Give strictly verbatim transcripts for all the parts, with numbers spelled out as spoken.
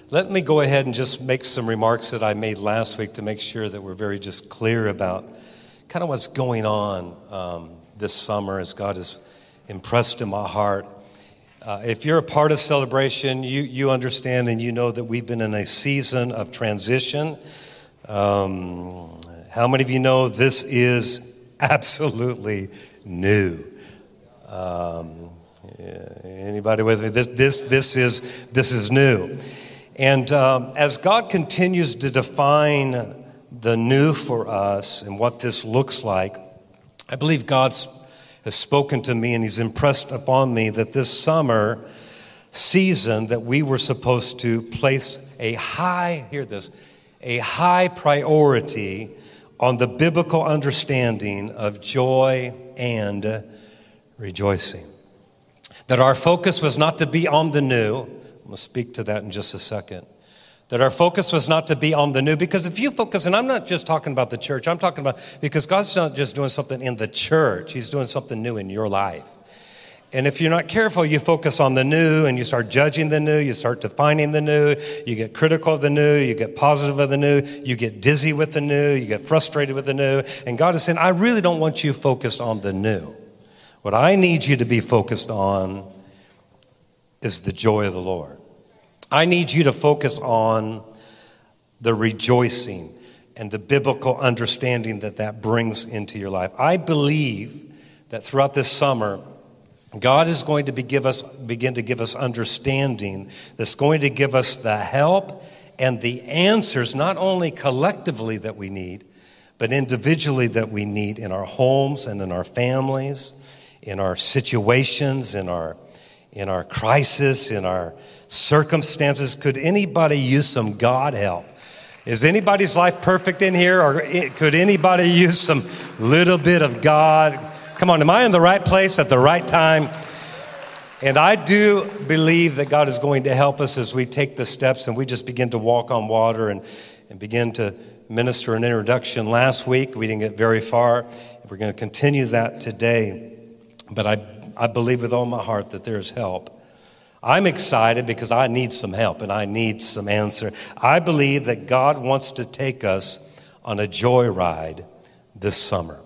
Let me go ahead and just make some remarks that I made last week to make sure that we're very just clear about kind of what's going on um, this summer as God has impressed in my heart. Uh, if you're a part of Celebration, you, you understand and you know that we've been in a season of transition. Um, how many of you know this is absolutely new? Um, yeah, anybody with me? This this this is this is new. And um, as God continues to define the new for us and what this looks like, I believe God's has spoken to me and he's impressed upon me that this summer season that we were supposed to place a high, hear this, a high priority on the biblical understanding of joy and rejoicing. That our focus was not to be on the new. I'm going to speak to that in just a second. That our focus was not to be on the new. Because if you focus, and I'm not just talking about the church, I'm talking about, because God's not just doing something in the church, he's doing something new in your life. And if you're not careful, you focus on the new and you start judging the new, you start defining the new, you get critical of the new, you get positive of the new, you get dizzy with the new, you get frustrated with the new. And God is saying, I really don't want you focused on the new. What I need you to be focused on is the joy of the Lord. I need you to focus on the rejoicing and the biblical understanding that that brings into your life. I believe that throughout this summer, God is going to be give us, begin to give us understanding that's going to give us the help and the answers, not only collectively that we need, but individually that we need in our homes and in our families, in our situations, in our, in our crisis, in our circumstances. Could anybody use some God help? Is anybody's life perfect in here, or could anybody use some little bit of God? Come on, am I in the right place at the right time? And I do believe that God is going to help us as we take the steps and we just begin to walk on water and, and begin to minister an introduction. Last week, we didn't get very far. We're going to continue that today. But I, I believe with all my heart that there's help. I'm excited because I need some help and I need some answer. I believe that God wants to take us on a joyride this summer.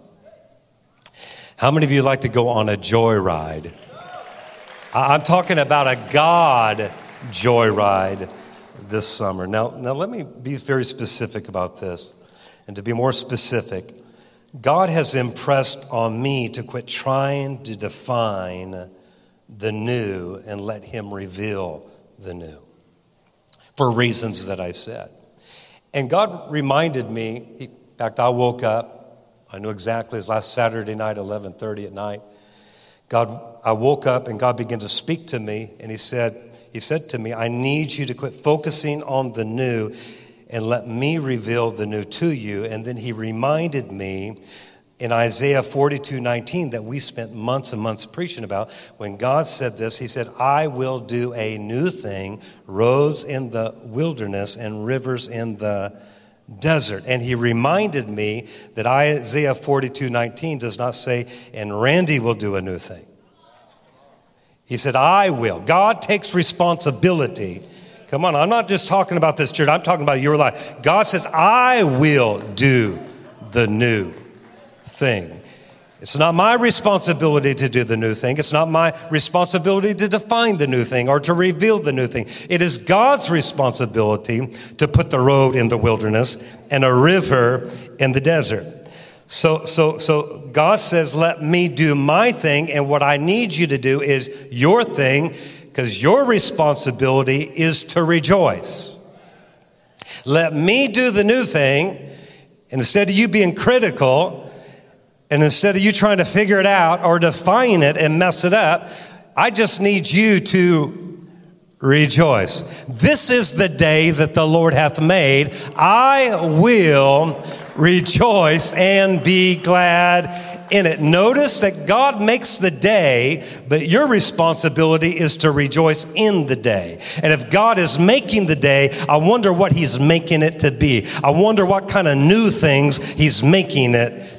How many of you like to go on a joyride? I'm talking about a God joyride this summer. Now, now let me be very specific about this. And to be more specific, God has impressed on me to quit trying to define the new and let him reveal the new for reasons that I said. And God reminded me, in fact, I woke up, I knew exactly, it was last Saturday night, eleven thirty at night. God, I woke up and God began to speak to me and he said, he said to me, I need you to quit focusing on the new and let me reveal the new to you. And then he reminded me in Isaiah forty-two nineteen that we spent months and months preaching about. When God said this, he said, I will do a new thing, roads in the wilderness and rivers in the desert. And he reminded me that Isaiah forty-two nineteen does not say, and Randy will do a new thing. He said, I will. God takes responsibility. Come on, I'm not just talking about this church. I'm talking about your life. God says, I will do the new thing. It's not my responsibility to do the new thing. It's not my responsibility to define the new thing or to reveal the new thing. It is God's responsibility to put the road in the wilderness and a river in the desert. So, so, so God says, let me do my thing, and what I need you to do is your thing, because your responsibility is to rejoice. Let me do the new thing, and instead of you being critical, and instead of you trying to figure it out or define it and mess it up, I just need you to rejoice. This is the day that the Lord hath made. I will rejoice and be glad in it. Notice that God makes the day, but your responsibility is to rejoice in the day. And if God is making the day, I wonder what he's making it to be. I wonder what kind of new things he's making it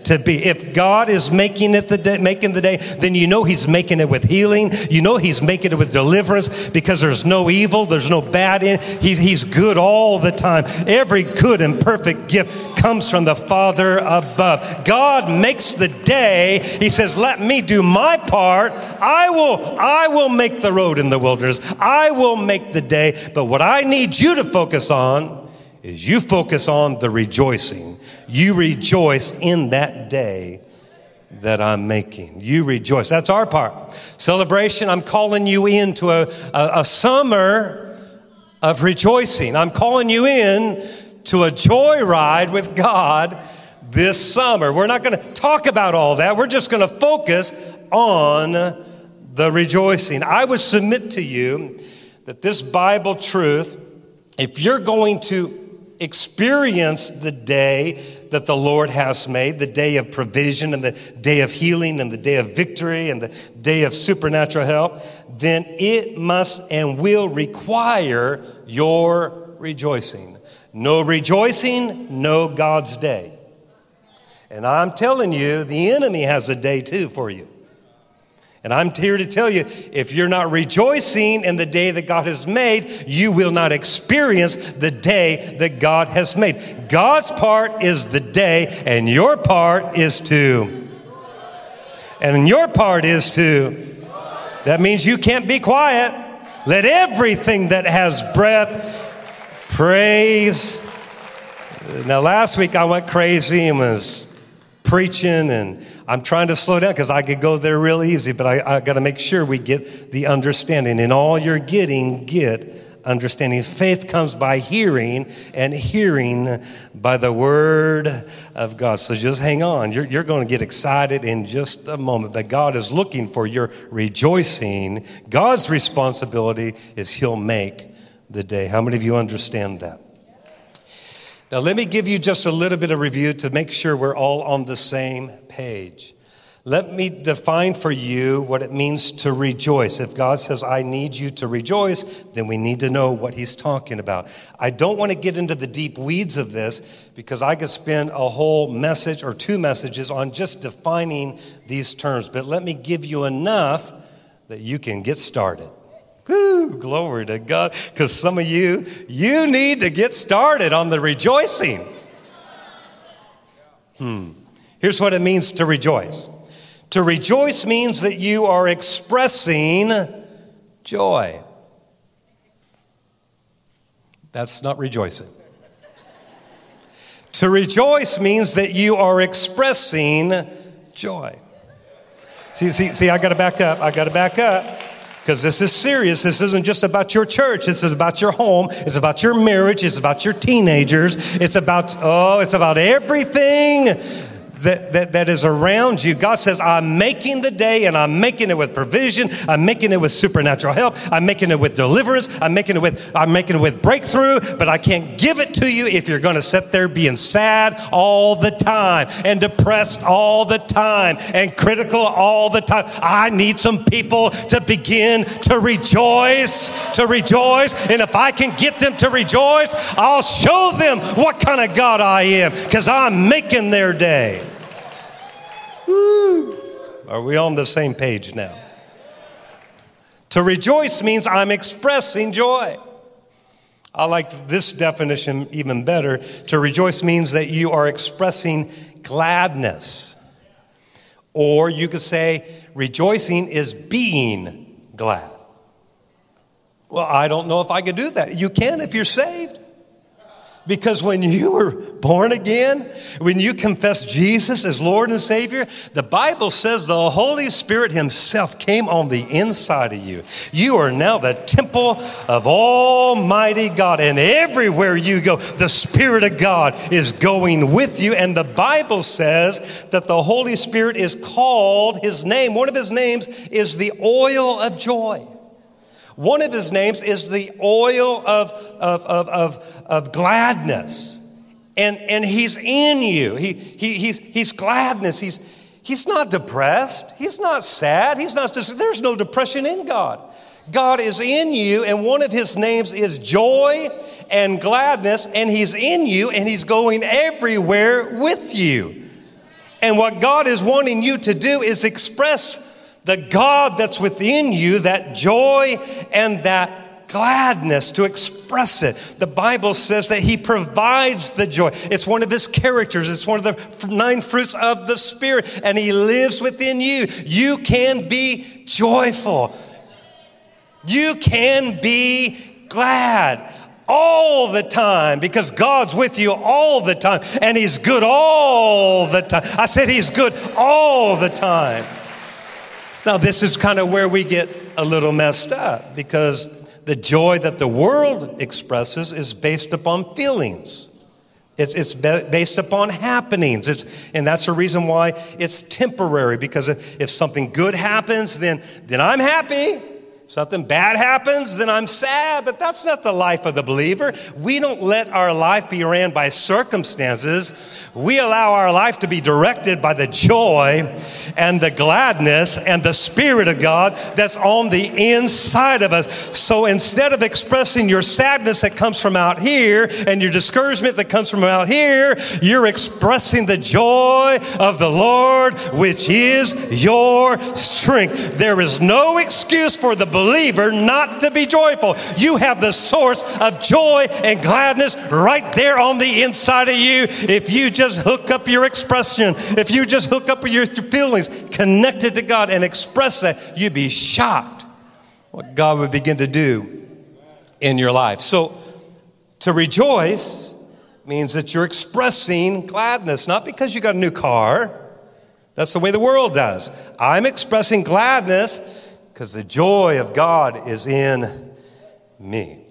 to be. If God is making it the day, making the day, then you know he's making it with healing. You know he's making it with deliverance, because there's no evil, there's no bad in. He's, he's good all the time. Every good and perfect gift comes from the Father above. God makes the day. He says, let me do my part. I will, I will make the road in the wilderness. I will make the day. But what I need you to focus on is you focus on the rejoicing. You rejoice in that day that I'm making. You rejoice. That's our part. Celebration, I'm calling you into a, a, a summer of rejoicing. I'm calling you in to a joyride with God this summer. We're not going to talk about all that. We're just going to focus on the rejoicing. I would submit to you that this Bible truth, if you're going to experience the day that the Lord has made, the day of provision and the day of healing and the day of victory and the day of supernatural help, then it must and will require your rejoicing. No rejoicing, no God's day. And I'm telling you, the enemy has a day too for you. And I'm here to tell you, if you're not rejoicing in the day that God has made, you will not experience the day that God has made. God's part is the day, and your part is to. And your part is to. That means you can't be quiet. Let everything that has breath praise. Now, last week I went crazy and was preaching, and I'm trying to slow down because I could go there real easy, but I, I got to make sure we get the understanding. In all you're getting, get understanding. Faith comes by hearing, and hearing by the word of God. So just hang on. You're, you're going to get excited in just a moment, but God is looking for your rejoicing. God's responsibility is he'll make the day. How many of you understand that? Now, let me give you just a little bit of review to make sure we're all on the same page. Let me define for you what it means to rejoice. If God says, I need you to rejoice, then we need to know what he's talking about. I don't want to get into the deep weeds of this because I could spend a whole message or two messages on just defining these terms. But let me give you enough that you can get started. Woo, glory to God. Because some of you, you need to get started on the rejoicing. Hmm. Here's what it means to rejoice. To rejoice means that you are expressing joy. That's not rejoicing. To rejoice means that you are expressing joy. See, see, see, I got to back up. I got to back up. Because this is serious. This isn't just about your church. This is about your home. It's about your marriage. It's about your teenagers. It's about, oh, it's about everything that, that, that is around you. God says, I'm making the day, and I'm making it with provision. I'm making it with supernatural help. I'm making it with deliverance. I'm making it with, I'm making it with breakthrough, but I can't give it to you if you're going to sit there being sad all the time and depressed all the time and critical all the time. I need some people to begin to rejoice, to rejoice. And if I can get them to rejoice, I'll show them what kind of God I am, because I'm making their day. Woo. Are we on the same page now? To rejoice means I'm expressing joy. I like this definition even better. To rejoice means that you are expressing gladness. Or you could say rejoicing is being glad. Well, I don't know if I could do that. You can if you're saved. Because when you were born again, when you confess Jesus as Lord and Savior, the Bible says the Holy Spirit himself came on the inside of you. You are now the temple of Almighty God. And everywhere you go, the Spirit of God is going with you. And the Bible says that the Holy Spirit is called, his name, one of his names is the oil of joy. One of his names is the oil of, of, of, of, of gladness. And, and he's in you. He, he, he's, he's gladness. He's, he's not depressed. He's not sad. He's not, there's no depression in God. God is in you, and one of his names is joy and gladness, and he's in you, and he's going everywhere with you. And what God is wanting you to do is express the God that's within you, that joy and that gladness, to express it. The Bible says that he provides the joy. It's one of his characters. It's one of the nine fruits of the Spirit, and he lives within you. You can be joyful. You can be glad all the time, because God's with you all the time, and he's good all the time. I said he's good all the time. Now, this is kind of where we get a little messed up, because the joy that the world expresses is based upon feelings. It's, it's based upon happenings. It's, and that's the reason why it's temporary, because if, if something good happens, then, then I'm happy. Something bad happens, then I'm sad, but that's not the life of the believer. We don't let our life be ran by circumstances. We allow our life to be directed by the joy and the gladness and the Spirit of God that's on the inside of us. So instead of expressing your sadness that comes from out here and your discouragement that comes from out here, you're expressing the joy of the Lord, which is your strength. There is no excuse for the believer not to be joyful. You have the source of joy and gladness right there on the inside of you. If you just hook up your expression, if you just hook up your feelings connected to God and express that, you'd be shocked what God would begin to do in your life. So to rejoice means that you're expressing gladness, not because you got a new car. That's the way the world does. I'm expressing gladness because the joy of God is in me.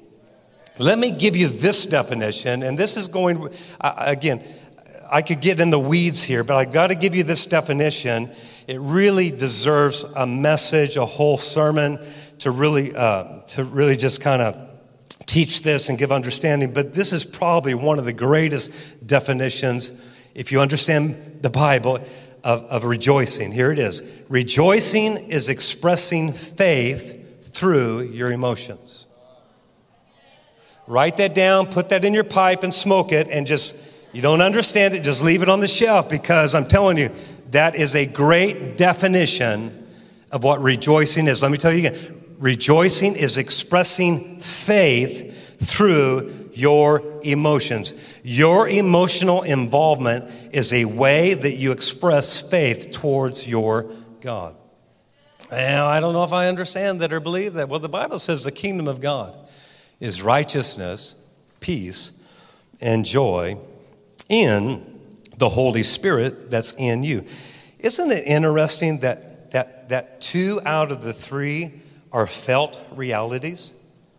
Let me give you this definition, and this is going, uh, again, I could get in the weeds here, but I got to give you this definition. It really deserves a message, a whole sermon to really, uh, to really just kind of teach this and give understanding. But this is probably one of the greatest definitions, if you understand the Bible, Of, of rejoicing. Here it is. Rejoicing is expressing faith through your emotions. Write that down, put that in your pipe and smoke it, and just, you don't understand it, just leave it on the shelf, because I'm telling you, that is a great definition of what rejoicing is. Let me tell you again. Rejoicing is expressing faith through your emotions. Your emotional involvement is a way that you express faith towards your God. Now, I don't know if I understand that or believe that. Well, the Bible says the kingdom of God is righteousness, peace, and joy in the Holy Spirit that's in you. Isn't it interesting that that that two out of the three are felt realities?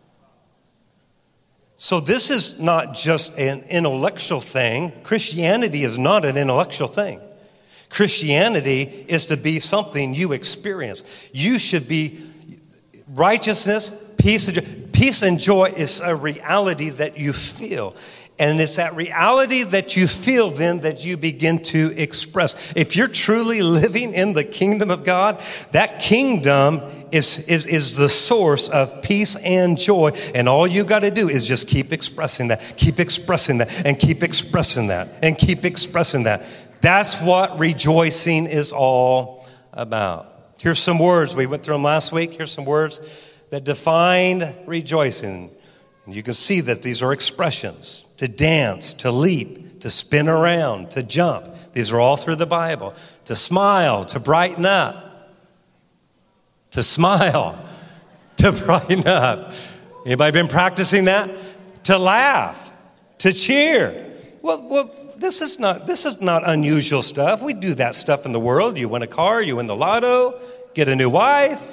So this is not just an intellectual thing. Christianity is not an intellectual thing. Christianity is to be something you experience. You should be righteousness, peace, and joy. Peace and joy is a reality that you feel. And it's that reality that you feel then that you begin to express. If you're truly living in the kingdom of God, that kingdom is, is, is the source of peace and joy. And all you got to do is just keep expressing that, keep expressing that, and keep expressing that, and keep expressing that. That's what rejoicing is all about. Here's some words. We went through them last week. Here's some words that define rejoicing. And you can see that these are expressions. To dance, to leap, to spin around, to jump. These are all through the Bible. To smile, to brighten up. To smile, to brighten up. Anybody been practicing that? To laugh, to cheer. Well, well, this is not this is not unusual stuff. We do that stuff in the world. You win a car, you win the lotto, get a new wife.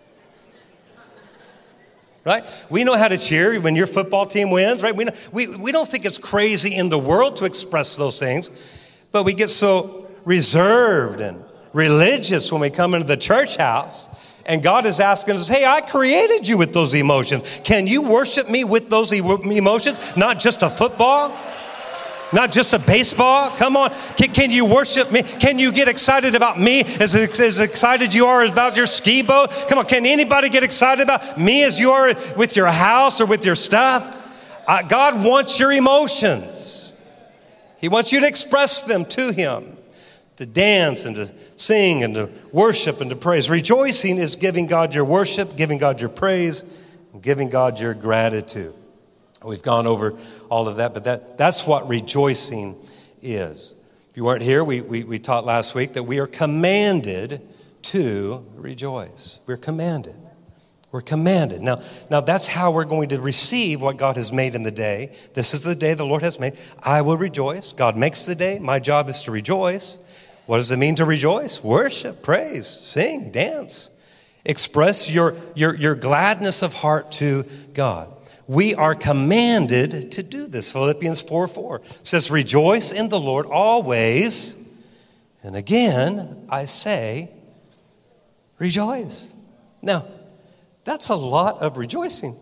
Right? We know how to cheer when your football team wins, right? We, know, we, we don't think it's crazy in the world to express those things, but we get so reserved and religious when we come into the church house, and God is asking us, hey, I created you with those emotions. Can you worship me with those emotions? Not just a football? Not just a baseball? Come on. Can, can you worship me? Can you get excited about me as, as excited you are about your ski boat? Come on. Can anybody get excited about me as you are with your house or with your stuff? Uh, God wants your emotions. He wants you to express them to him. to dance and to sing and to worship and to praise. Rejoicing is giving God your worship, giving God your praise, and giving God your gratitude. We've gone over all of that, but that, that's what rejoicing is. If you weren't here, we, we, we taught last week that we are commanded to rejoice. We're commanded. We're commanded. Now, now that's how we're going to receive what God has made in the day. This is the day the Lord has made. I will rejoice. God makes the day. My job is to rejoice. What does it mean to rejoice? Worship, praise, sing, dance. Express your, your, your gladness of heart to God. We are commanded to do this. Philippians four four says, rejoice in the Lord always. And again, I say, rejoice. Now, that's a lot of rejoicing.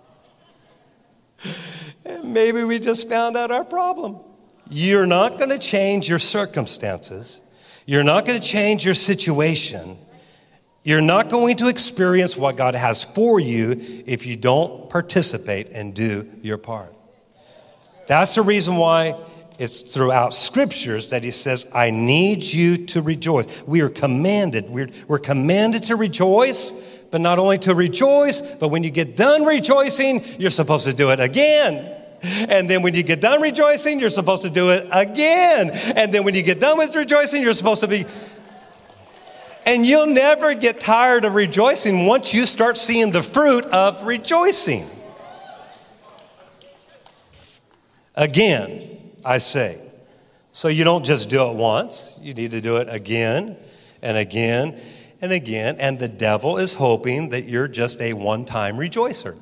And maybe we just found out our problem. You're not going to change your circumstances. You're not going to change your situation. You're not going to experience what God has for you if you don't participate and do your part. That's the reason why it's throughout scriptures that he says, I need you to rejoice. We are commanded. We're, we're commanded to rejoice, but not only to rejoice, but when you get done rejoicing, you're supposed to do it again. And then when you get done rejoicing, you're supposed to do it again. And then when you get done with rejoicing, you're supposed to be... And you'll never get tired of rejoicing once you start seeing the fruit of rejoicing. Again, I say. So you don't just do it once. You need to do it again and again and again. And the devil is hoping that you're just a one-time rejoicer.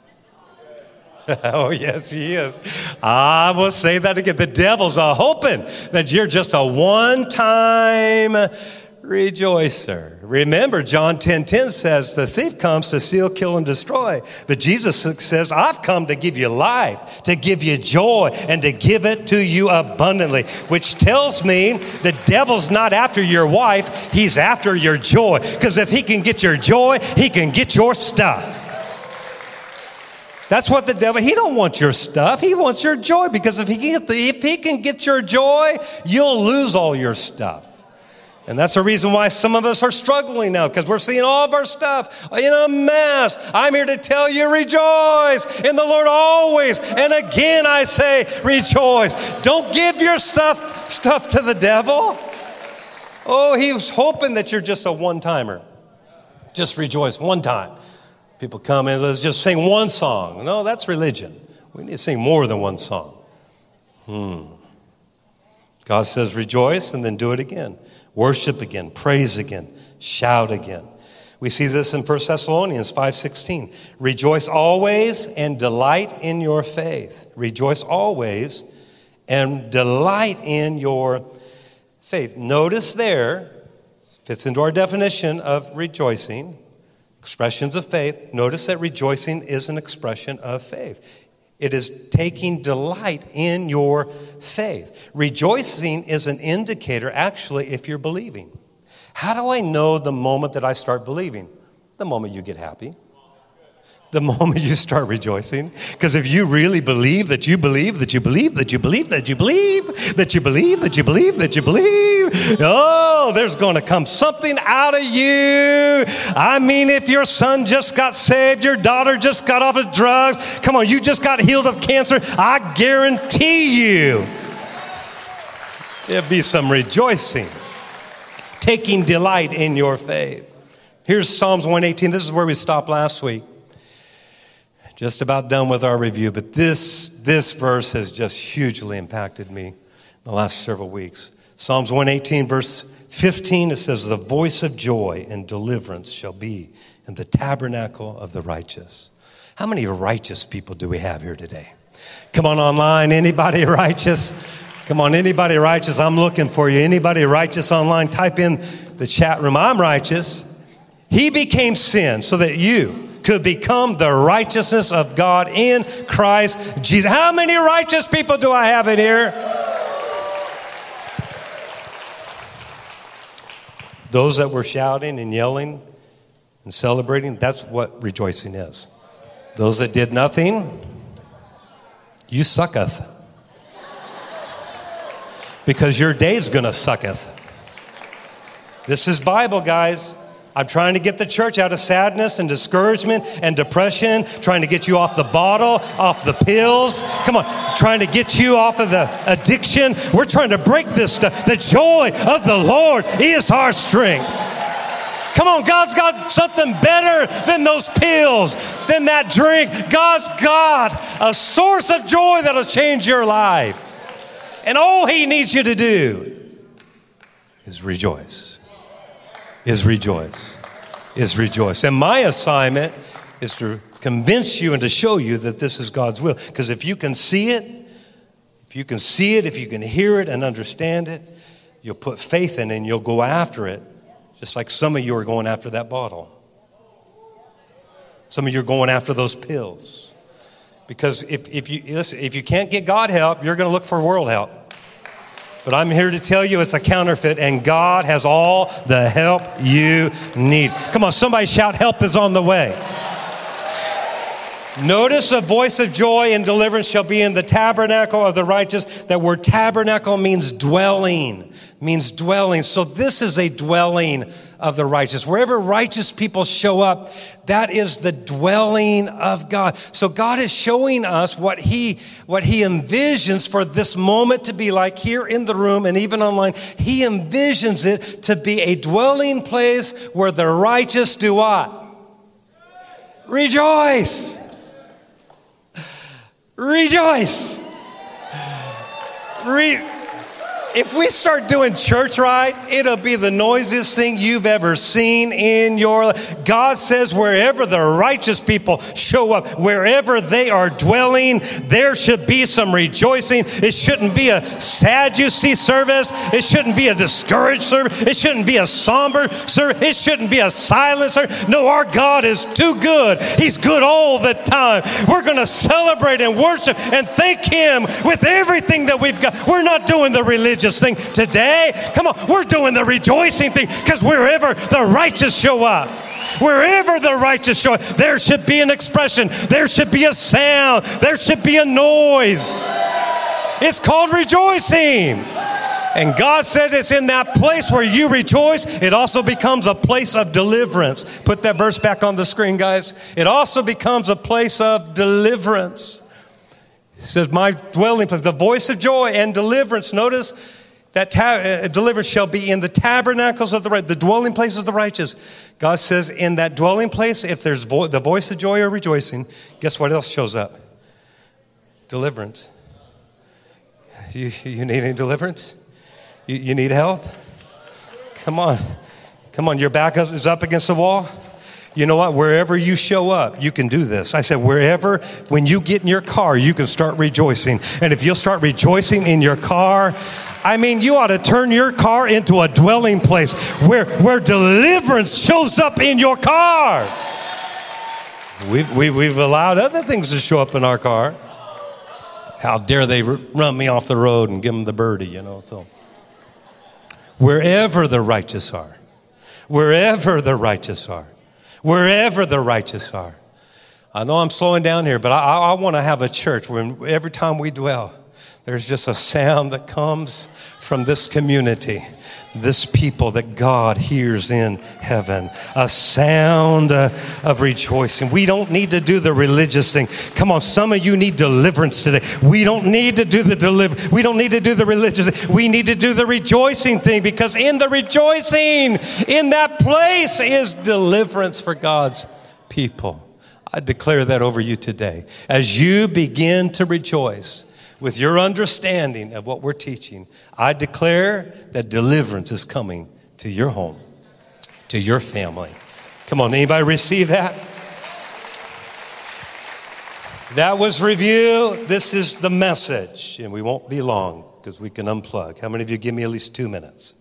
Oh, yes, he is. I will say that again. The devil's a hoping that you're just a one-time rejoicer. Remember, John ten ten says, the thief comes to steal, kill, and destroy. But Jesus says, I've come to give you life, to give you joy, and to give it to you abundantly. Which tells me the devil's not after your wife, he's after your joy. Because if he can get your joy, he can get your stuff. That's what the devil, he don't want your stuff. He wants your joy. Because if he can get the, if he can get your joy, you'll lose all your stuff. And that's the reason why some of us are struggling now, because we're seeing all of our stuff in a mess. I'm here to tell you, rejoice in the Lord always. And again, I say, rejoice. Don't give your stuff, stuff to the devil. Oh, he's hoping that you're just a one-timer. Just rejoice one time. People come in, let's just sing one song. No, that's religion. We need to sing more than one song. Hmm. God says rejoice and then do it again. Worship again, praise again, shout again. We see this in First Thessalonians five sixteen. Rejoice always and delight in your faith. Rejoice always and delight in your faith. Notice there, fits into our definition of rejoicing, expressions of faith. Notice that rejoicing is an expression of faith. It is taking delight in your faith. Rejoicing is an indicator, actually, if you're believing. How do I know the moment that I start believing? The moment you get happy. The moment you start rejoicing. Because if you really believe that you believe, that you believe, that you believe, that you believe, that you believe, that you believe, that you believe, oh, there's going to come something out of you. I mean, if your son just got saved, your daughter just got off of drugs, come on, you just got healed of cancer, I guarantee you there'll be some rejoicing. Taking delight in your faith. Here's Psalms one eighteen. This is where we stopped last week. Just about done with our review, but this, this verse has just hugely impacted me in the last several weeks. Psalms one eighteen, verse fifteen, it says, the voice of joy and deliverance shall be in the tabernacle of the righteous. How many righteous people do we have here today? Come on online, anybody righteous? Come on, anybody righteous? I'm looking for you. Anybody righteous online? Type in the chat room, I'm righteous. He became sin so that you could become the righteousness of God in Christ Jesus. How many righteous people do I have in here? Those that were shouting and yelling and celebrating, that's what rejoicing is. Those that did nothing, you sucketh. Because your day's gonna sucketh. This is Bible, guys. I'm trying to get the church out of sadness and discouragement and depression, trying to get you off the bottle, off the pills. Come on, trying to get you off of the addiction. We're trying to break this stuff. The joy of the Lord is our strength. Come on, God's got something better than those pills, than that drink. God's got a source of joy that'll change your life. And all He needs you to do is rejoice. Is rejoice. Is rejoice. And my assignment is to convince you and to show you that this is God's will. Because if you can see it, if you can see it, if you can hear it and understand it, you'll put faith in it and you'll go after it. Just like some of you are going after that bottle. Some of you are going after those pills. Because if, if you listen, if you can't get God help, you're going to look for world help. But I'm here to tell you it's a counterfeit, and God has all the help you need. Come on, somebody shout, help is on the way. Notice a voice of joy and deliverance shall be in the tabernacle of the righteous. That word tabernacle means dwelling, means dwelling. So this is a dwelling of the righteous. Wherever righteous people show up, that is the dwelling of God. So God is showing us what he, what he envisions for this moment to be like here in the room and even online. He envisions it to be a dwelling place where the righteous do what? Rejoice. Rejoice. Re- if we start doing church right, it'll be the noisiest thing you've ever seen in your life. God says wherever the righteous people show up, wherever they are dwelling, there should be some rejoicing. It shouldn't be a Sadducee service. It shouldn't be a discouraged service. It shouldn't be a somber service. It shouldn't be a silent service. No, our God is too good. He's good all the time. We're going to celebrate and worship and thank Him with everything that we've got. We're not doing the religion thing today. Come on, we're doing the rejoicing thing, because wherever the righteous show up, wherever the righteous show up, there should be an expression, there should be a sound, there should be a noise. It's called rejoicing. And God said it's in that place where you rejoice, it also becomes a place of deliverance. Put that verse back on the screen, guys. It also becomes a place of deliverance. It says, my dwelling place, the voice of joy and deliverance. Notice that ta- uh, deliverance shall be in the tabernacles of the right, the dwelling places of the righteous. God says in that dwelling place, if there's vo- the voice of joy or rejoicing, guess what else shows up? Deliverance. You, you need any deliverance? You, you need help? Come on. Come on, your back is up against the wall. You know what? Wherever you show up, you can do this. I said, wherever, when you get in your car, you can start rejoicing. And if you'll start rejoicing in your car, I mean, you ought to turn your car into a dwelling place where, where deliverance shows up in your car. We've, we've, we've allowed other things to show up in our car. How dare they run me off the road and give them the birdie, you know. So wherever the righteous are, wherever the righteous are, wherever the righteous are. I know I'm slowing down here, but I, I, I want to have a church where every time we dwell, there's just a sound that comes from this community, this people that God hears in heaven, a sound uh, of rejoicing. We don't need to do the religious thing. Come on, some of you need deliverance today. We don't need to do the deliver. We don't need to do the religious thing. We need to do the rejoicing thing, because in the rejoicing, in that place is deliverance for God's people. I declare that over you today. As you begin to rejoice, with your understanding of what we're teaching, I declare that deliverance is coming to your home, to your family. Come on, anybody receive that? That was review. This is the message, and we won't be long because we can unplug. How many of you give me at least two minutes?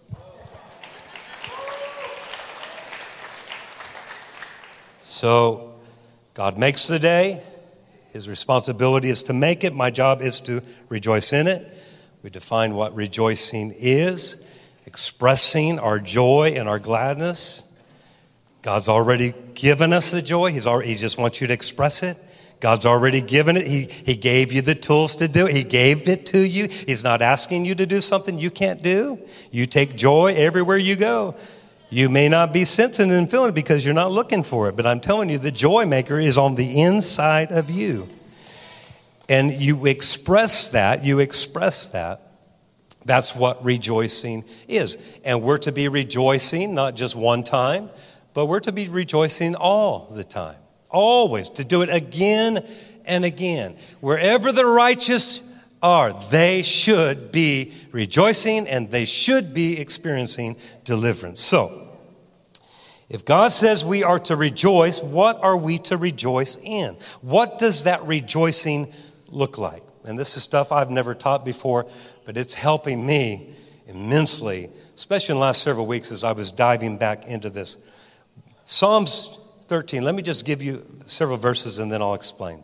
So, God makes the day. His responsibility is to make it. My job is to rejoice in it. We define what rejoicing is, expressing our joy and our gladness. God's already given us the joy. He's already, he just wants you to express it. God's already given it. He, he gave you the tools to do it. He gave it to you. He's not asking you to do something you can't do. You take joy everywhere you go. You may not be sensing and feeling it because you're not looking for it, but I'm telling you, the joy maker is on the inside of you. And you express that, you express that. That's what rejoicing is. And we're to be rejoicing, not just one time, but we're to be rejoicing all the time. Always, to do it again and again. Wherever the righteous are, they should be rejoicing and they should be experiencing deliverance. So, if God says we are to rejoice, what are we to rejoice in? What does that rejoicing look like? And this is stuff I've never taught before, but it's helping me immensely, especially in the last several weeks as I was diving back into this. Psalms thirteen, let me just give you several verses and then I'll explain.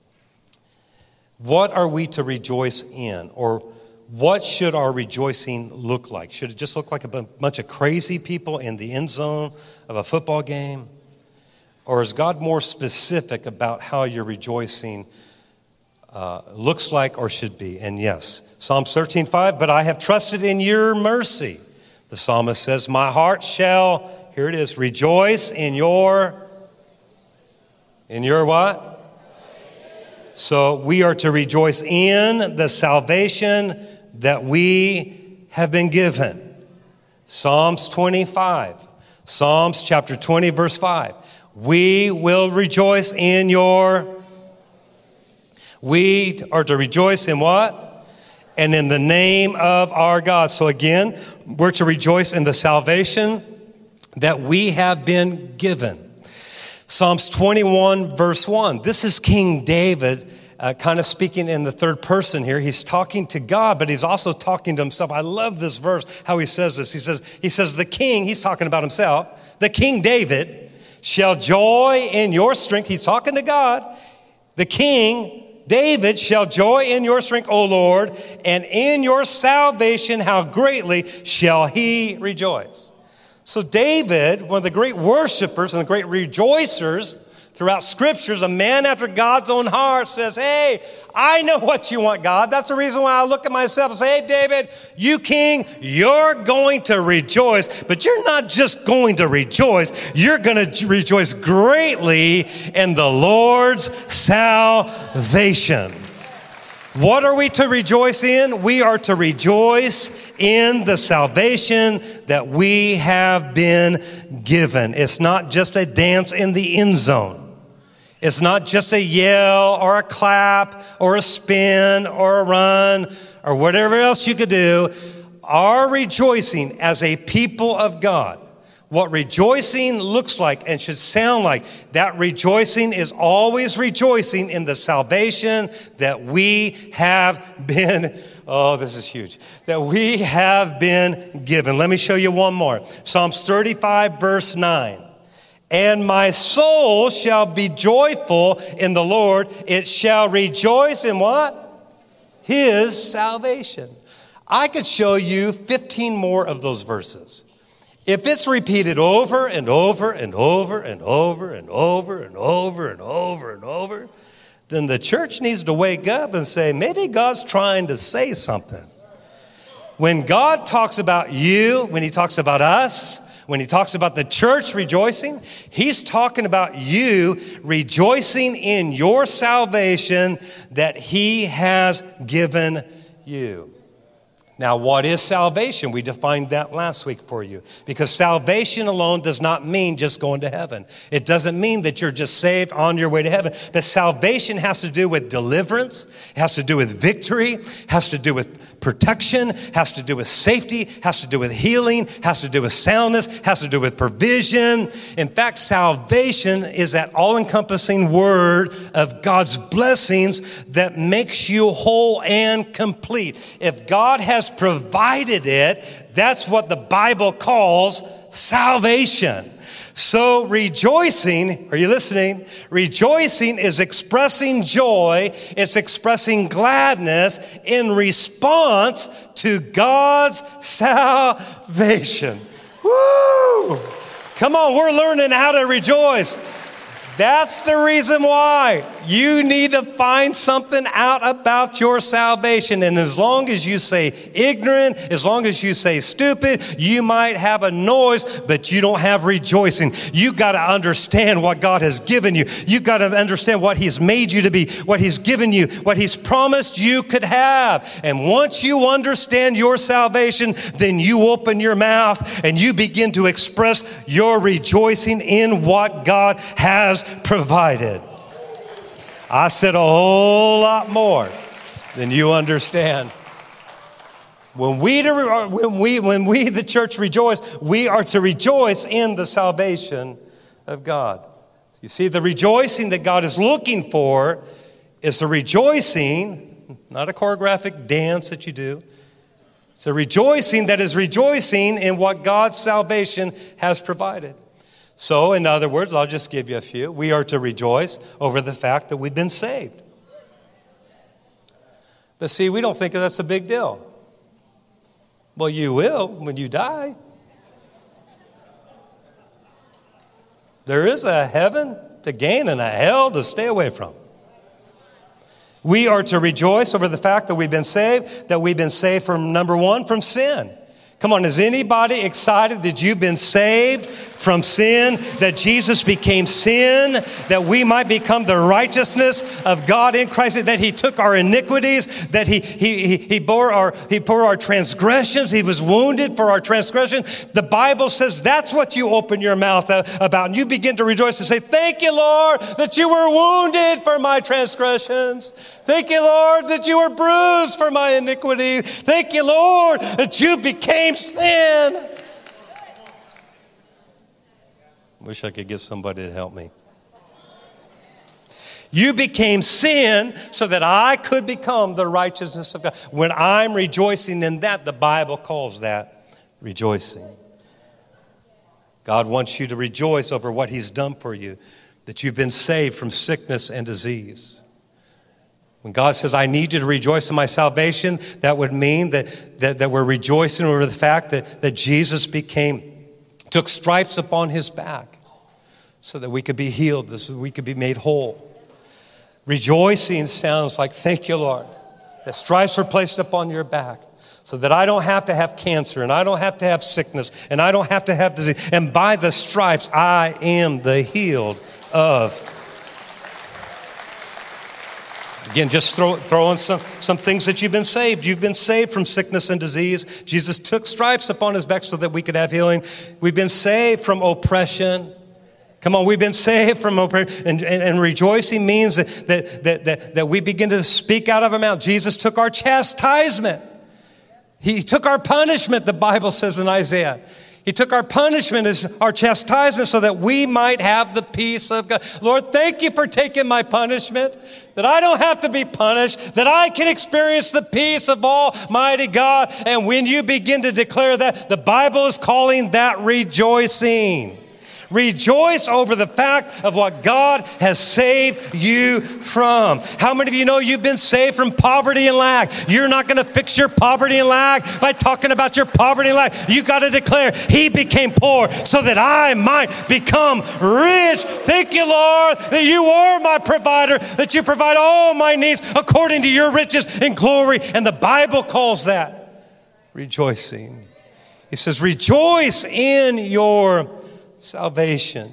What are we to rejoice in? Or what should our rejoicing look like? Should it just look like a bunch of crazy people in the end zone of a football game? Or is God more specific about how your rejoicing uh, looks like or should be? And yes, Psalms thirteen five, but I have trusted in your mercy. The psalmist says, my heart shall, here it is, rejoice in your, in your what? So we are to rejoice in the salvation that we have been given. Psalms twenty-five. Psalms chapter twenty, verse five. We will rejoice in your... We are to rejoice in what? And in the name of our God. So again, we're to rejoice in the salvation that we have been given. Psalms twenty-one, verse one. This is King David uh, kind of speaking in the third person here. He's talking to God, but he's also talking to himself. I love this verse, how he says this. He says, he says, the king, he's talking about himself, the King David shall joy in your strength. He's talking to God. The king, David, shall joy in your strength, O Lord, and in your salvation, how greatly shall he rejoice. So David, one of the great worshipers and the great rejoicers throughout scriptures, a man after God's own heart, says, hey, I know what you want, God. That's the reason why I look at myself and say, hey, David, you king, you're going to rejoice, but you're not just going to rejoice. You're going to rejoice greatly in the Lord's salvation. What are we to rejoice in? We are to rejoice in the salvation that we have been given. It's not just a dance in the end zone. It's not just a yell or a clap or a spin or a run or whatever else you could do. Our rejoicing as a people of God, what rejoicing looks like and should sound like, that rejoicing is always rejoicing in the salvation that we have been, oh, this is huge, that we have been given. Let me show you one more. Psalms thirty-five, verse nine. And my soul shall be joyful in the Lord. It shall rejoice in what? His salvation. I could show you fifteen more of those verses. If it's repeated over and over and over and over and over and over and over and over, then the church needs to wake up and say, maybe God's trying to say something. When God talks about you, when he talks about us, when he talks about the church rejoicing, he's talking about you rejoicing in your salvation that he has given you. Now, what is salvation? We defined that last week for you. Because salvation alone does not mean just going to heaven. It doesn't mean that you're just saved on your way to heaven. But salvation has to do with deliverance, it has to do with victory, has to do with protection, has to do with safety, has to do with healing, has to do with soundness, has to do with provision. In fact, salvation is that all-encompassing word of God's blessings that makes you whole and complete. If God has provided it, that's what the Bible calls salvation. So rejoicing, are you listening? Rejoicing is expressing joy. It's expressing gladness in response to God's salvation. Woo! Come on, we're learning how to rejoice. That's the reason why you need to find something out about your salvation. And as long as you say ignorant, as long as you say stupid, you might have a noise, but you don't have rejoicing. You got to understand what God has given you. You got to understand what he's made you to be, what he's given you, what he's promised you could have. And once you understand your salvation, then you open your mouth and you begin to express your rejoicing in what God has provided. I said a whole lot more than you understand. When we, when we, when we, the church, rejoice, we are to rejoice in the salvation of God. You see, the rejoicing that God is looking for is a rejoicing, not a choreographic dance that you do. It's a rejoicing that is rejoicing in what God's salvation has provided. So, in other words, I'll just give you a few. We are to rejoice over the fact that we've been saved. But see, we don't think that's a big deal. Well, you will when you die. There is a heaven to gain and a hell to stay away from. We are to rejoice over the fact that we've been saved, that we've been saved from, number one, from sin. Come on, is anybody excited that you've been saved from sin, that Jesus became sin, that we might become the righteousness of God in Christ, that he took our iniquities, that he he he, he bore our he bore our transgressions, he was wounded for our transgression. The Bible says that's what you open your mouth about, and you begin to rejoice and say, "Thank you, Lord, that you were wounded for my transgressions. Thank you, Lord, that you were bruised for my iniquity. Thank you, Lord, that you became sin." Wish I could get somebody to help me. You became sin so that I could become the righteousness of God. When I'm rejoicing in that, the Bible calls that rejoicing. God wants you to rejoice over what he's done for you, that you've been saved from sickness and disease. When God says, I need you to rejoice in my salvation, that would mean that, that, that we're rejoicing over the fact that, that Jesus became, took stripes upon his back so that we could be healed, so that we could be made whole. Rejoicing sounds like, thank you, Lord, that stripes were placed upon your back so that I don't have to have cancer and I don't have to have sickness and I don't have to have disease. And by the stripes, I am the healed of. Again, just throw, throw in some, some things that you've been saved. You've been saved from sickness and disease. Jesus took stripes upon his back so that we could have healing. We've been saved from oppression. Come on, we've been saved from oppression. And, and, and rejoicing means that, that, that, that, that we begin to speak out of our mouth. Jesus took our chastisement. He took our punishment, the Bible says in Isaiah. He took our punishment as our chastisement so that we might have the peace of God. Lord, thank you for taking my punishment, that I don't have to be punished, that I can experience the peace of Almighty God. And when you begin to declare that, the Bible is calling that rejoicing. Rejoice over the fact of what God has saved you from. How many of you know you've been saved from poverty and lack? You're not going to fix your poverty and lack by talking about your poverty and lack. You got to declare, he became poor so that I might become rich. Thank you, Lord, that you are my provider, that you provide all my needs according to your riches and glory. And the Bible calls that rejoicing. He says, rejoice in your salvation.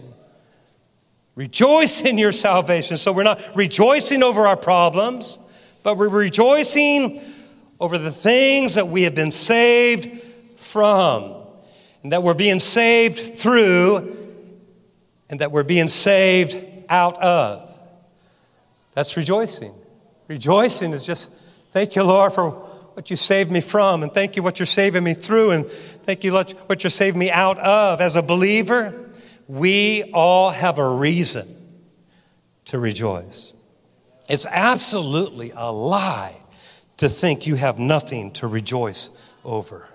Rejoice in your salvation. So we're not rejoicing over our problems, but we're rejoicing over the things that we have been saved from, and that we're being saved through, and that we're being saved out of. That's rejoicing. Rejoicing is just, thank you, Lord, for what you saved me from, and thank you what you're saving me through, and thank you what you're saving me out of. As a believer, we all have a reason to rejoice. It's absolutely a lie to think you have nothing to rejoice over.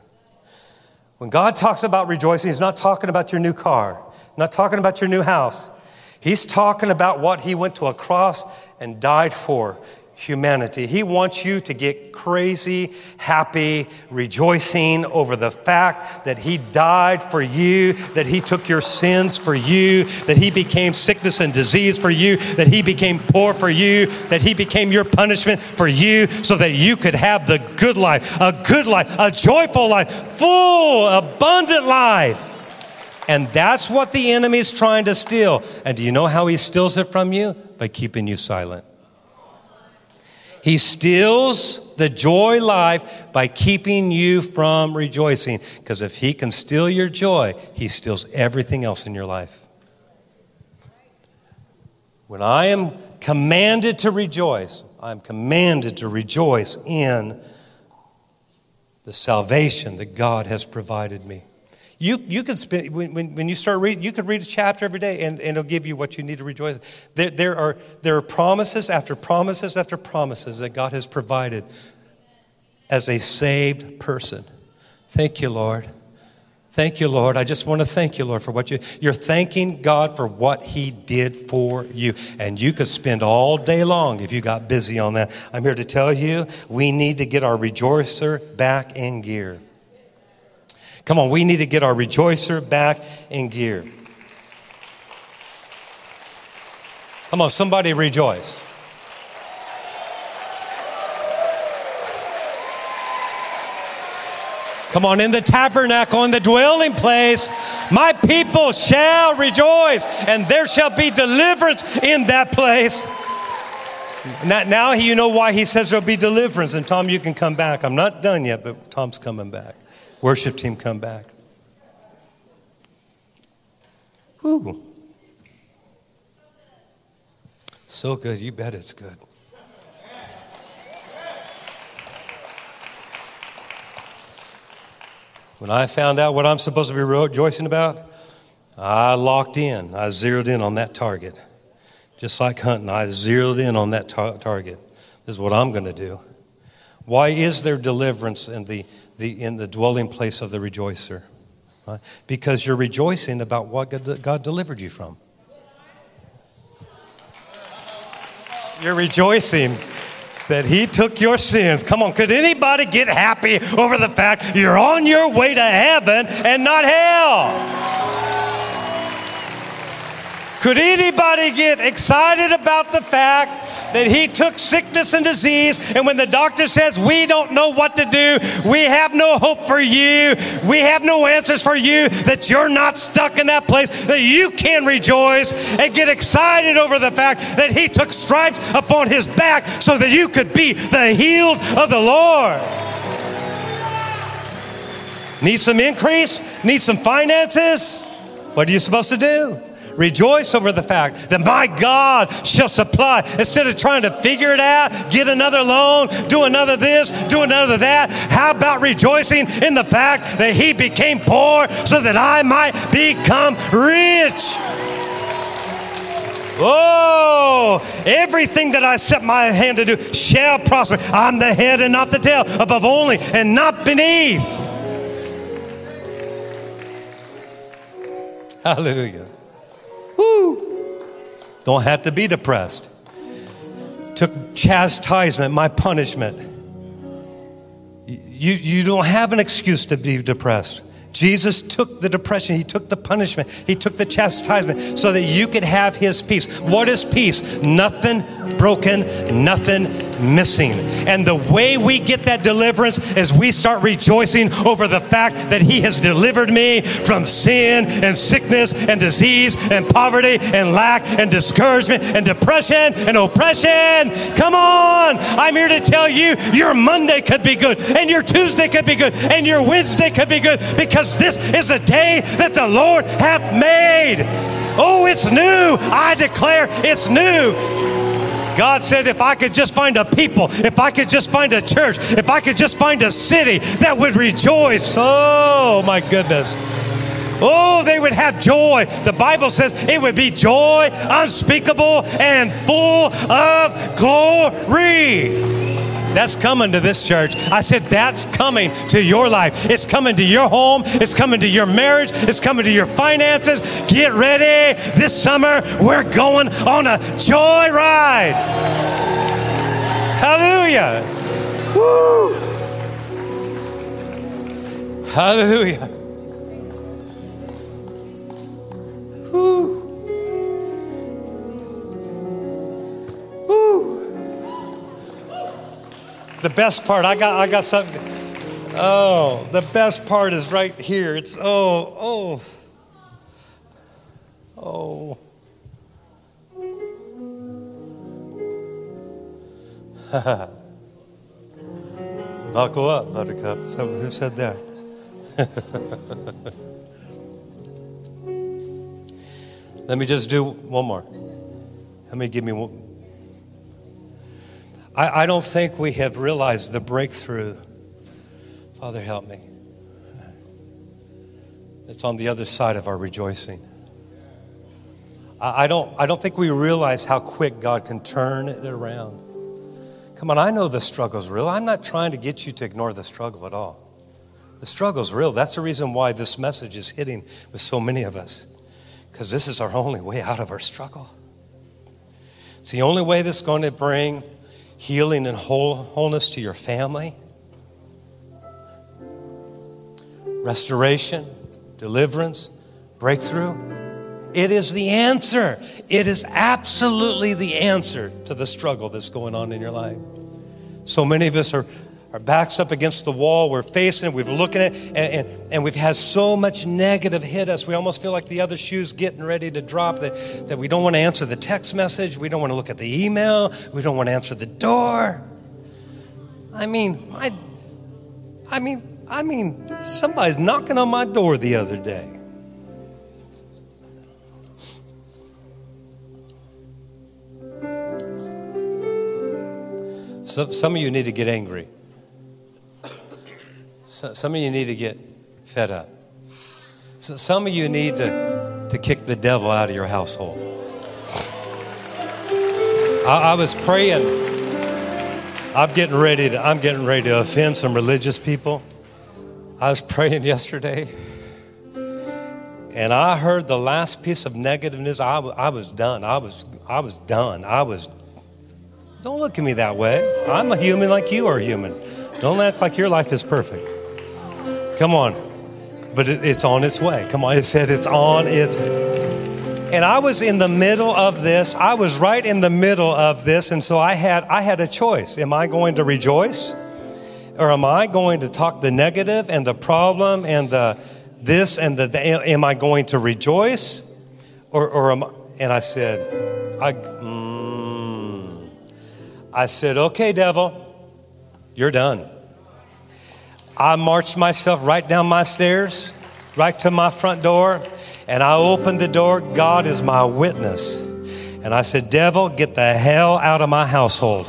When God talks about rejoicing, he's not talking about your new car, not talking about your new house. He's talking about what he went to a cross and died for. humanity. He wants you to get crazy, happy, rejoicing over the fact that he died for you, that he took your sins for you, that he became sickness and disease for you, that he became poor for you, that he became your punishment for you so that you could have the good life, a good life, a joyful life, full, abundant life. And that's what the enemy is trying to steal. And do you know how he steals it from you? By keeping you silent. He steals the joy life by keeping you from rejoicing. Because if he can steal your joy, he steals everything else in your life. When I am commanded to rejoice, I am commanded to rejoice in the salvation that God has provided me. You you could spend when, when, when you start reading, you could read a chapter every day, and, and it'll give you what you need to rejoice. There, there are there are promises after promises after promises that God has provided as a saved person. Thank you, Lord. Thank you, Lord. I just want to thank you, Lord, for what you you're thanking God for what he did for you. And you could spend all day long if you got busy on that. I'm here to tell you, we need to get our rejoicer back in gear. Come on, we need to get our rejoicer back in gear. Come on, somebody rejoice. Come on, in the tabernacle, in the dwelling place, my people shall rejoice, and there shall be deliverance in that place. Now, now you know why he says there'll be deliverance. And Tom, you can come back. I'm not done yet, but Tom's coming back. Worship team, come back. Whew. So good. You bet it's good. When I found out what I'm supposed to be rejoicing about, I locked in. I zeroed in on that target. Just like hunting, I zeroed in on that tar- target. This is what I'm going to do. Why is there deliverance in the, the in the dwelling place of the rejoicer? Right? Because you're rejoicing about what God, God delivered you from. You're rejoicing that he took your sins. Come on, could anybody get happy over the fact you're on your way to heaven and not hell? Could anybody get excited about the fact that he took sickness and disease, and when the doctor says we don't know what to do, we have no hope for you, we have no answers for you, that you're not stuck in that place, that you can rejoice and get excited over the fact that he took stripes upon his back so that you could be the healed of the Lord. Need some increase? Need some finances? What are you supposed to do? Rejoice over the fact that my God shall supply. Instead of trying to figure it out, get another loan, do another this, do another that. How about rejoicing in the fact that he became poor so that I might become rich? Oh, everything that I set my hand to do shall prosper. I'm the head and not the tail, above only and not beneath. Hallelujah. Woo. Don't have to be depressed. Took chastisement, my punishment. You, you don't have an excuse to be depressed. Jesus took the depression. He took the punishment. He took the chastisement so that you could have his peace. What is peace? Nothing broken, nothing missing. And the way we get that deliverance is we start rejoicing over the fact that he has delivered me from sin and sickness and disease and poverty and lack and discouragement and depression and oppression. Come on. I'm here to tell you your Monday could be good, and your Tuesday could be good, and your Wednesday could be good, because this is a day that the Lord hath made. Oh, it's new. I declare it's new. God said if I could just find a people, if I could just find a church, if I could just find a city that would rejoice. Oh, my goodness. Oh, they would have joy. The Bible says it would be joy unspeakable and full of glory. That's coming to this church. I said, that's coming to your life. It's coming to your home. It's coming to your marriage. It's coming to your finances. Get ready. This summer, we're going on a joy ride. Hallelujah. Woo. Hallelujah. Woo. Woo. The best part, I got I got something. Oh, the best part is right here. It's oh, oh. Oh. Buckle up, Buttercup. So, who said that? Let me just do one more. Let me give me one. I, I don't think we have realized the breakthrough. Father, help me. It's on the other side of our rejoicing. I, I don't. I don't think we realize how quick God can turn it around. Come on, I know the struggle's real. I'm not trying to get you to ignore the struggle at all. The struggle's real. That's the reason why this message is hitting with so many of us. Because this is our only way out of our struggle. It's the only way that's going to bring healing and whole, wholeness to your family. Restoration, deliverance, breakthrough. It is the answer. It is absolutely the answer to the struggle that's going on in your life. So many of us are, our backs up against the wall. We're facing it. We've looking at it, and, and, and we've had so much negative hit us. We almost feel like the other shoe's getting ready to drop, that, that we don't want to answer the text message. We don't want to look at the email. We don't want to answer the door. I mean, I, I mean, I mean, somebody's knocking on my door the other day. So, some of you need to get angry. So, some of you need to get fed up. So, some of you need to, to kick the devil out of your household. I, I was praying. I'm getting ready to, I'm getting ready to offend some religious people. I was praying yesterday, and I heard the last piece of negativeness. I, I was done. I was, I was done. I was. Don't look at me that way. I'm a human like you are human. Don't act like your life is perfect. Come on. But it, it's on its way. Come on. It said it's on its. And I was in the middle of this. I was right in the middle of this, and so I had I had a choice. Am I going to rejoice? Or am I going to talk the negative and the problem and the this and the, the am I going to rejoice? Or, or am, and I said, I, mm, I said, okay, devil, you're done. I marched myself right down my stairs, right to my front door, and I opened the door. God is my witness. And I said, devil, get the hell out of my household.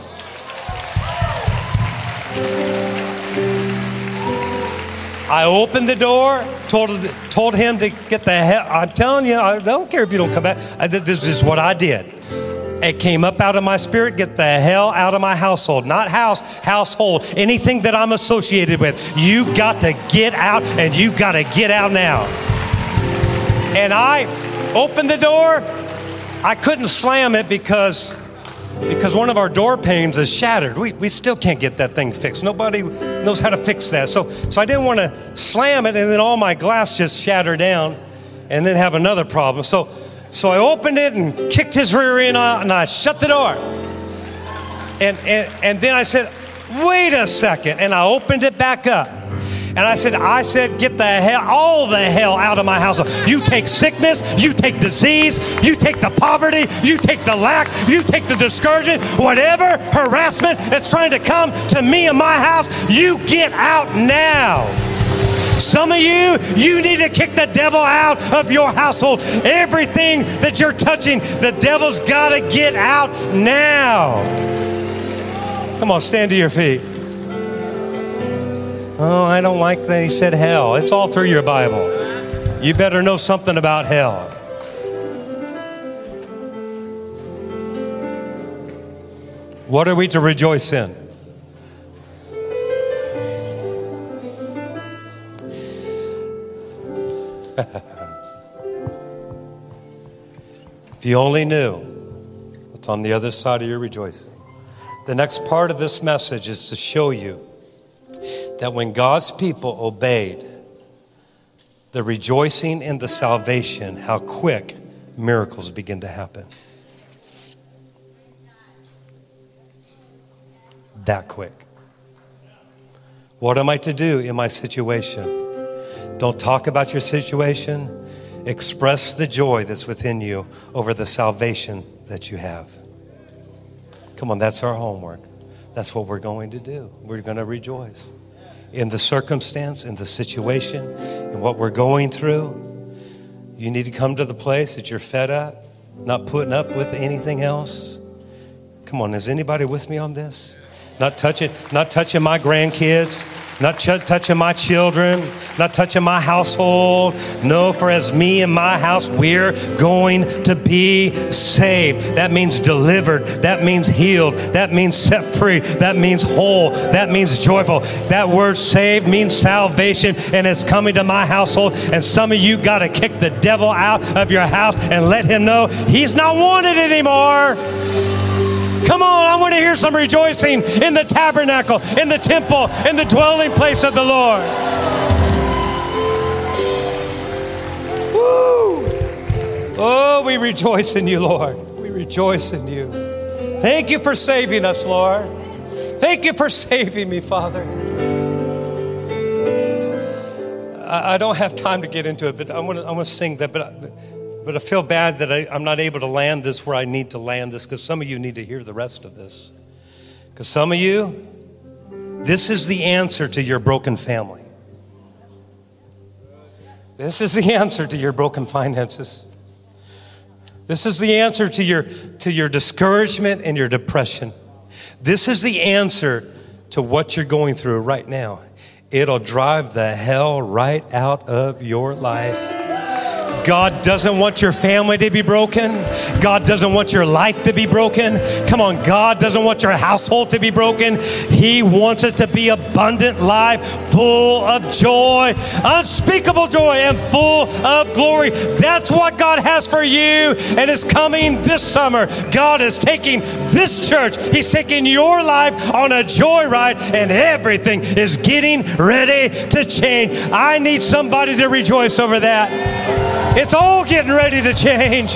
I opened the door, told, told him to get the hell. I'm telling you, I don't care if you don't come back. I, this is what I did. It came up out of my spirit, get the hell out of my household. Not house, household. Anything that I'm associated with. You've got to get out, and you've got to get out now. And I opened the door. I couldn't slam it because, because one of our door panes is shattered. We, we still can't get that thing fixed. Nobody knows how to fix that. So, so I didn't want to slam it, and then all my glass just shatter down and then have another problem. So, so I opened it and kicked his rear end out, and I shut the door. And, and, and then I said, wait a second. And I opened it back up. And I said, I said, get the hell, all the hell out of my house. You take sickness, you take disease, you take the poverty, you take the lack, you take the discouragement, whatever harassment that's trying to come to me and my house, you get out now. Some of you, you need to kick the devil out of your household. Everything that you're touching, the devil's got to get out now. Come on, stand to your feet. Oh, I don't like that he said hell. It's all through your Bible. You better know something about hell. What are we to rejoice in? If you only knew what's on the other side of your rejoicing. The next part of this message is to show you that when God's people obeyed, the rejoicing in the salvation, how quick miracles begin to happen. That quick. What am I to do in my situation? Don't talk about your situation. Express the joy that's within you over the salvation that you have. Come on, that's our homework. That's what we're going to do. We're going to rejoice in the circumstance, in the situation, in what we're going through. You need to come to the place that you're fed up, not putting up with anything else. Come on, is anybody with me on this? Not touching, not touching my grandkids, not ch- touching my children, not touching my household. No, for as me and my house, we're going to be saved. That means delivered. That means healed. That means set free. That means whole. That means joyful. That word saved means salvation, and it's coming to my household. And some of you got to kick the devil out of your house and let him know he's not wanted anymore. Come on, I want to hear some rejoicing in the tabernacle, in the temple, in the dwelling place of the Lord. Woo! Oh, we rejoice in you, Lord. We rejoice in you. Thank you for saving us, Lord. Thank you for saving me, Father. I, I don't have time to get into it, but I want to, I want to sing that, but I, But I feel bad that I, I'm not able to land this where I need to land this, because some of you need to hear the rest of this. Because some of you, this is the answer to your broken family. This is the answer to your broken finances. This is the answer to your, to your discouragement and your depression. This is the answer to what you're going through right now. It'll drive the hell right out of your life. God doesn't want your family to be broken. God doesn't want your life to be broken. Come on, God doesn't want your household to be broken. He wants it to be abundant life, full of joy, unspeakable joy, and full of glory. That's what God has for you, and it's coming this summer. God is taking this church. He's taking your life on a joyride, and everything is getting ready to change. I need somebody to rejoice over that. It's all getting ready to change.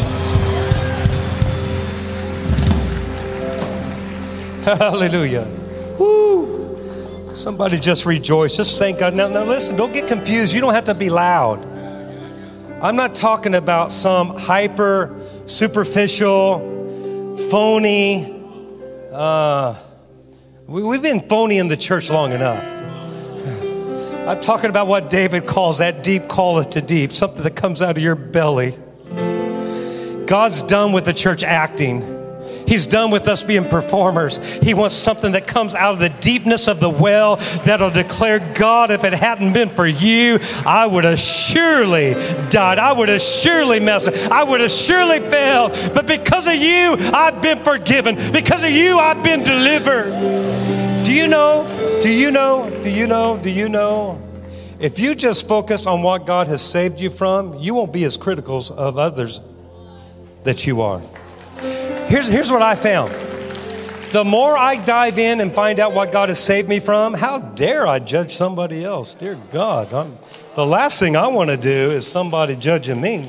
Hallelujah. Woo. Somebody just rejoice. Just thank God. Now, now listen, don't get confused. You don't have to be loud. I'm not talking about some hyper, superficial, phony. Uh, we, we've been phony in the church long enough. I'm talking about what David calls that deep calleth to deep, something that comes out of your belly. God's done with the church acting. He's done with us being performers. He wants something that comes out of the deepness of the well that'll declare, God, if it hadn't been for you, I would have surely died. I would have surely messed up. I would have surely failed. But because of you, I've been forgiven. Because of you, I've been delivered. Do you know? Do you know? Do you know? Do you know? If you just focus on what God has saved you from, you won't be as critical of others that you are. Here's, here's what I found. The more I dive in and find out what God has saved me from, how dare I judge somebody else? Dear God, I'm, the last thing I want to do is somebody judging me.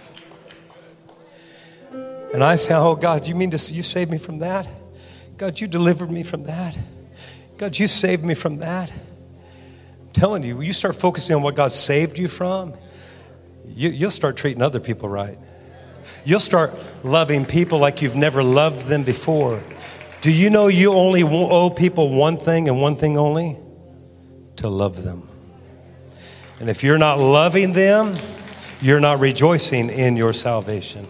And I found, oh God, you mean to, you saved me from that? God, you delivered me from that. God, you saved me from that. I'm telling you, when you start focusing on what God saved you from, you, you'll start treating other people right. You'll start loving people like you've never loved them before. Do you know you only owe people one thing and one thing only? To love them. And if you're not loving them, you're not rejoicing in your salvation.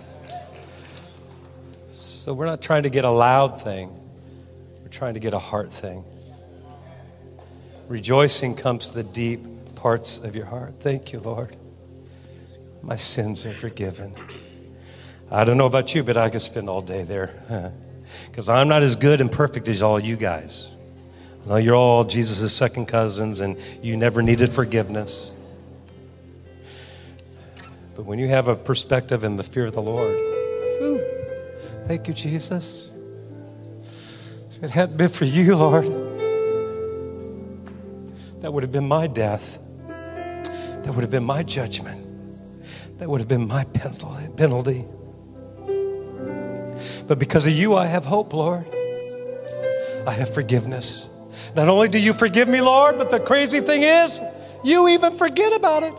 So we're not trying to get a loud thing. We're trying to get a heart thing. Rejoicing comes to the deep parts of your heart. Thank you, Lord. My sins are forgiven. I don't know about you, but I could spend all day there. Because I'm not as good and perfect as all you guys. I know you're all Jesus' second cousins and you never needed forgiveness. But when you have a perspective in the fear of the Lord, whew, thank you, Jesus. it hadn't been for you, Lord, that would have been my death. That would have been my judgment. That would have been my penalty. But because of you, I have hope, Lord. I have forgiveness. Not only do you forgive me, Lord, but the crazy thing is, you even forget about it.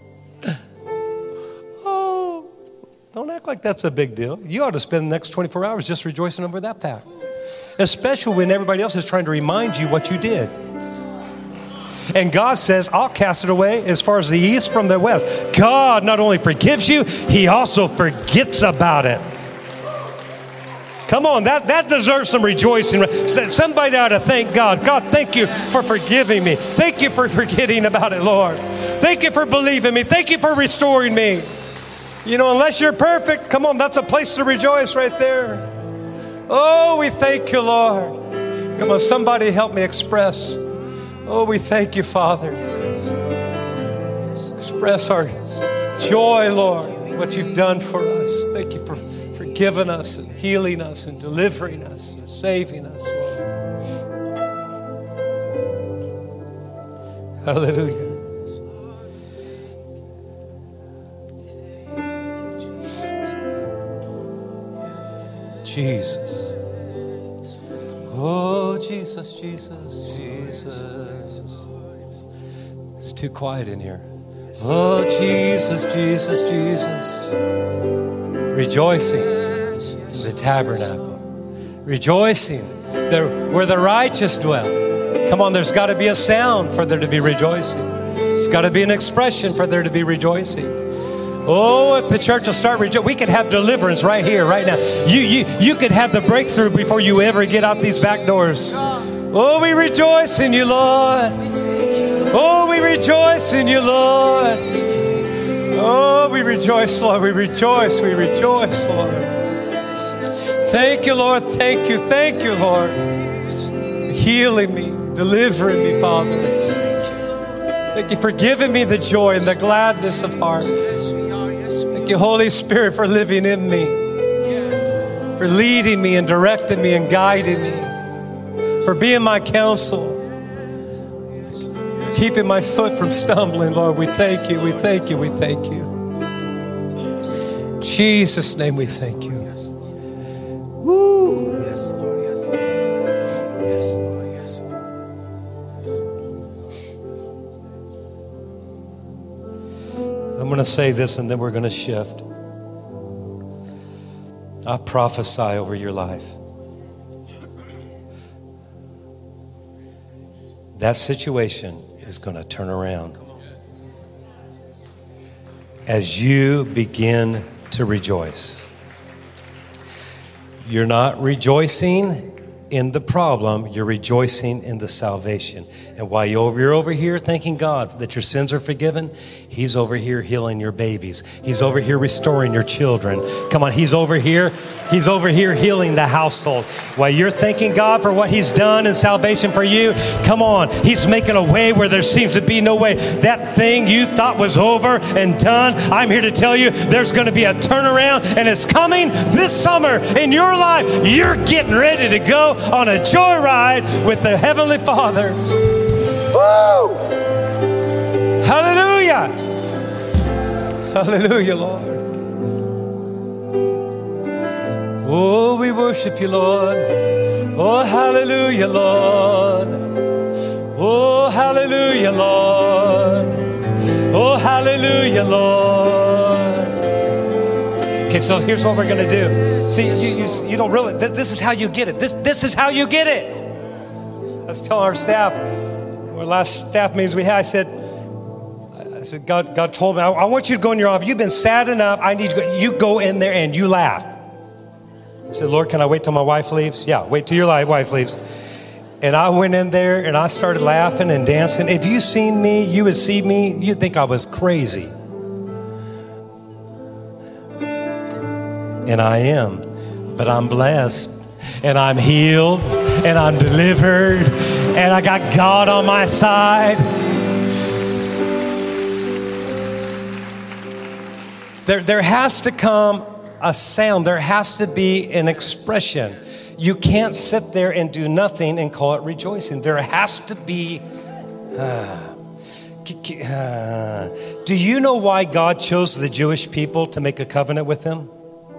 Oh, don't act like that's a big deal. You ought to spend the next twenty-four hours just rejoicing over that fact. Especially when everybody else is trying to remind you what you did. And God says, I'll cast it away as far as the east from the west. God not only forgives you, He also forgets about it. Come on, that, that deserves some rejoicing. Somebody ought to thank God. God, thank you for forgiving me. Thank you for forgetting about it, Lord. Thank you for believing me. Thank you for restoring me. You know, unless you're perfect, come on, that's a place to rejoice right there. Oh, we thank you, Lord. Come on, somebody help me express. Oh, we thank you, Father. Express our joy, Lord, what you've done for us. Thank you for forgiving us and healing us and delivering us and saving us, Lord. Hallelujah. Jesus. Oh, Jesus, Jesus, Jesus. It's too quiet in here. Oh, Jesus, Jesus, Jesus. Rejoicing in the tabernacle. Rejoicing there where the righteous dwell. Come on, there's got to be a sound for there to be rejoicing. There's got to be an expression for there to be rejoicing. Oh, if the church will start rejoicing, we could have deliverance right here, right now. You, you, you could have the breakthrough before you ever get out these back doors. Oh, we rejoice in you, Lord. Oh, we rejoice in you, Lord. Oh, we rejoice, Lord. We rejoice. We rejoice, Lord. Thank you, Lord. Thank you. Thank you, Lord. Healing me, delivering me, Father. Thank you for giving me the joy and the gladness of heart. Thank you, Holy Spirit, for living in me, for leading me and directing me and guiding me, for being my counsel, keeping my foot from stumbling, Lord. We thank you, we thank you, we thank you. In Jesus' name we thank you. Woo! Yes, Lord, yes, Lord. Yes, Lord, yes, Lord. I'm going to say this and then we're going to shift. I prophesy over your life. That situation is going to turn around as you begin to rejoice. You're not rejoicing in the problem, you're rejoicing in the salvation. And while you're over here thanking God that your sins are forgiven, He's over here healing your babies. He's over here restoring your children. Come on, He's over here. He's over here healing the household. While you're thanking God for what He's done in salvation for you, come on, He's making a way where there seems to be no way. That thing you thought was over and done, I'm here to tell you there's going to be a turnaround, and it's coming this summer in your life. You're getting ready to go on a joyride with the Heavenly Father. Woo! Hallelujah! Hallelujah, Lord. Oh, we worship you, Lord. Oh, hallelujah, Lord. Oh, hallelujah, Lord. Oh, hallelujah, Lord. Okay, so here's what we're going to do. See, you, you, you don't really, this, this is how you get it. This, this is how you get it. I was telling our staff, our last staff meetings we had, I said, I said, God, God told me, I, I want you to go in your office. You've been sad enough. I need to go. You go in there and you laugh. I said, Lord, can I wait till my wife leaves? Yeah, wait till your wife leaves. And I went in there and I started laughing and dancing. If you seen me, you would see me, you'd think I was crazy. And I am, but I'm blessed and I'm healed and I'm delivered and I got God on my side. There, there has to come a sound. There has to be an expression. you can't sit there and do nothing and call it rejoicing. There has to be, uh, uh, do you know why God chose the Jewish people to make a covenant with him?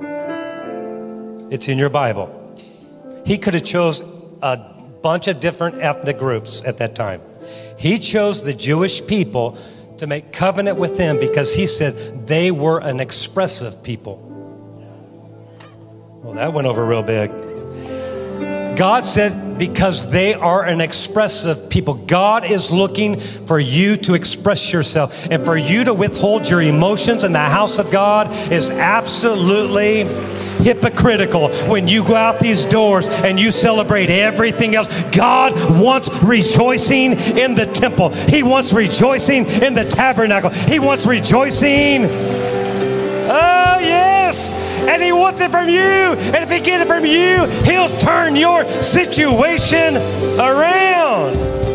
It's in your Bible. He could have chose a bunch of different ethnic groups at that time. He chose the Jewish people to make covenant with them because he said they were an expressive people. Well, that went over real big. God said because they are an expressive people. God is looking for you to express yourself, and for you to withhold your emotions in the house of God is absolutely hypocritical when you go out these doors and you celebrate everything else. God wants rejoicing in the temple. He wants rejoicing in the tabernacle. He wants rejoicing. Oh, yes. And he wants it from you. And if he gets it from you, he'll turn your situation around.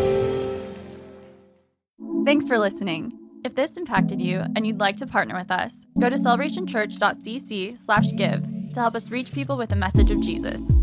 Thanks for listening. If this impacted you and you'd like to partner with us, go to celebrationchurch.cc slash give to help us reach people with the message of Jesus.